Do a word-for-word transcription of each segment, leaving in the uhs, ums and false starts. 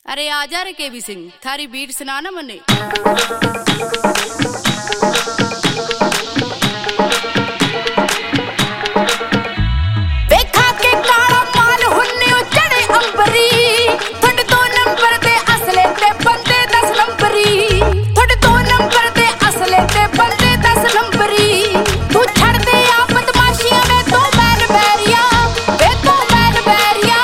अरे आजा रे केवी सिंह, थारी बीट सुना ना मने। देखा के काला माल हुन्ने चढ़े अंबरी, थोड़े दो नंबर दे असले ते बंदे दस नंबरी, थोड़े दो नंबर दे असले ते बंदे दस नंबरी। तू छड़ दे आ बदमाशियां में तो बैल बैरिया, वे तो बैल बैरिया,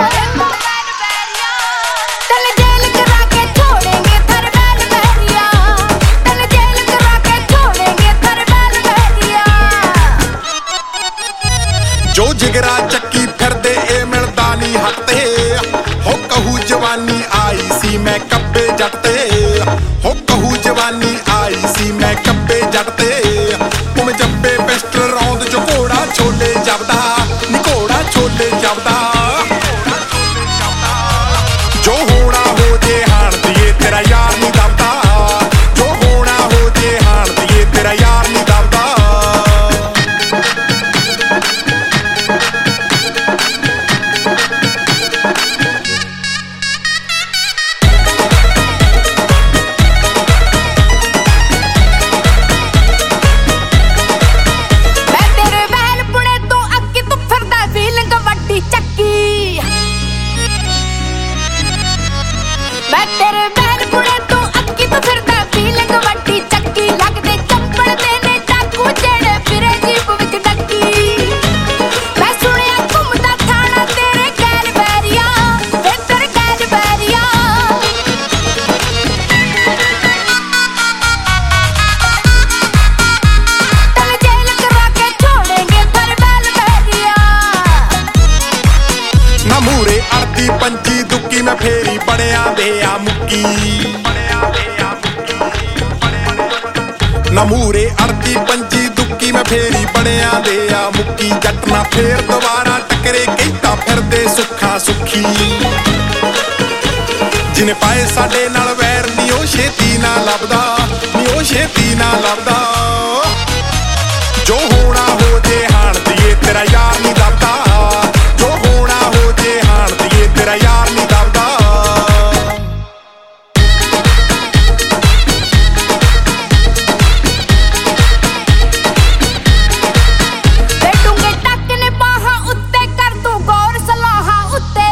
तन जेल करा के छोड़ेंगे थर बैल बैरिया, तन जेल करा के छोड़ेंगे थर बैल बैरिया। जो जिगरा चक्की फिरदे ए मिलदा नी हटते, हो कहू जवानी आई सी मैं कब्बे जटते, हो कहू जवानी आई सी मैं कब्बे जटते। तुम जब्बे पिस्टल रौंद जो घोड़ा छोले जबदा, नी घोड़ा छोले जबदा। जो होना हो जे हाण दिए तेरा यार नी दबदा, जो होना हो जे हाण दिए तेरा यार नी दबदा। मैं तेरे बैल पुड़े तो अक्की तो फिरदा फीलिंग वड्डी चक्की, लगदे चप्पड़ देने डाकू जेड़े फिरे जीप विच डक्की। मैं सुनिया घुमदा थाना तेरे गैल बैरिया, वे तेरे गैल बैरिया। तन जेल करा के छोड़ेंगे थर बैल बैरिया। ना मूरे अड़ती पंची दुक्की मैं फेरी बड़िया दे आ मुक्की, ना मूरे अड़ती पंची दुक्की मैं फेरी बड़िया दे आ मुक्की। जट ना फेर दोबारा टकरे कहता फिरदे सुखा सुखी, जिने पाए साडे नाल वैर नी ओ छेती ना लभदा, नी ओ छेती ना लभदा। जो होना हो जे हाण दिए तेरा यार नी दबदा, जो होना हो जे हाण दिए तेरा यार नी दबदा। वे डूंगे टक ने बाहां उत्ते कर तू गौर सलाहां उत्ते,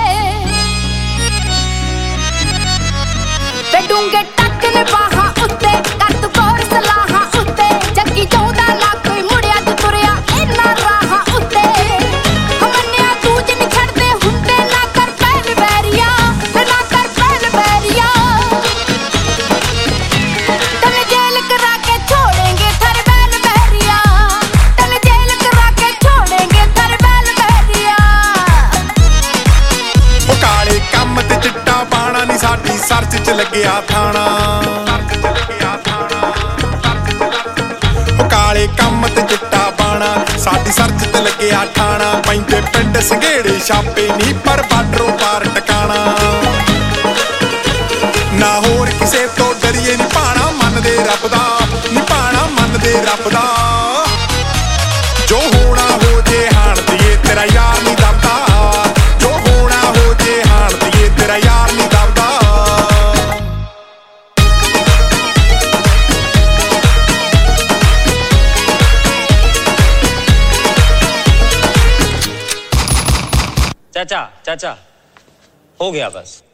वे डूंगे टक ने बाहां उत्ते कर तू गौर सलाहां उत्ते। जग्गी चौदा ना कोई मुड़िया तू तुरिया इन्ना राहां उत्ते। हमन्या तू जिन छड़दे हुंदे ना कर बैल बैरिया, ना कर बैल बैरिया। तन जेल करा के छोड़ेंगे थर बैल बैरिया, तन जेल करा के छोड़ेंगे थर बैल बैरिया। ओ काले काम ते चिट्टा पाना नी साडी सर्च च लगਿਆ ਥਾਣਾ, ओ काले काम ते चिट्टा पाना साडी सर्च ते लगਿਆ ਥਾਣਾ। पैंदे पिंड संघेड़े छापे नी पर बाडरों पार टकाना। ना होर किसे तो डरिए नी भाणा मनदे रब दा, नी भाणा मनदे रब दा। जो होना हो जे हाण दिए तेरा यार नी दबदा, जो होना हो जे हाण दिए तेरा यार नी दबदा। चाचा चाचा हो गया बस।